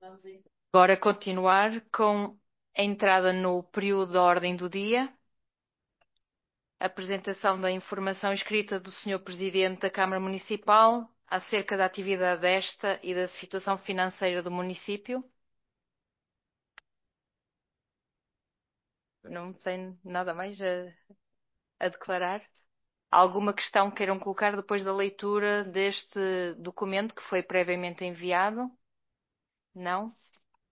Agora continuar com a entrada no período da ordem do dia, apresentação da informação escrita do Senhor Presidente da Câmara Municipal acerca da atividade desta e da situação financeira do município. Não tenho nada mais a declarar. Alguma questão queiram colocar depois da leitura deste documento que foi previamente enviado? Não?